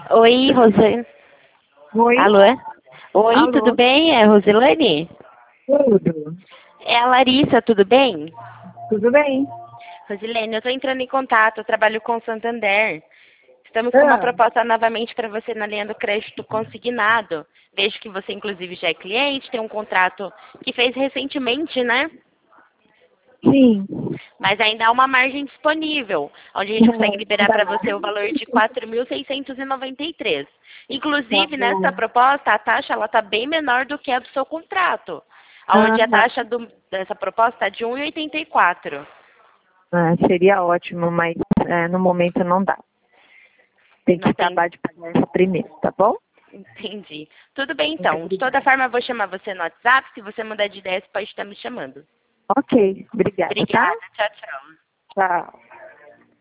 Oi, Rose. Oi? Alô? Oi, tudo Alô? bem? É Rosilane? Tudo. É a Larissa, tudo bem? Tudo bem? Rosilene, eu estou entrando em contato, eu trabalho com o Santander. Estamos com uma Ah, proposta novamente para você na linha do crédito consignado. Vejo que você, inclusive, já é cliente, tem um contrato que fez recentemente, né? sim. Mas ainda há uma margem disponível, onde a gente consegue liberar Ainda para você o não. valor de 4.693. Tá Inclusive, nessa bom. proposta, a taxa está bem menor do que a do seu contrato, Ah, onde a taxa dessa proposta é de 1,84. seria ótimo, mas no momento não dá. Tem que Não tem. acabar de pagar essa primeiro, tá bom? Entendi. Tudo bem, Muito então. De toda obrigada. forma, eu vou chamar você no WhatsApp. Se você mudar de ideia, você pode estar me chamando. Ok, obrigada, tá? Obrigada. Tchau, tchau. Tchau.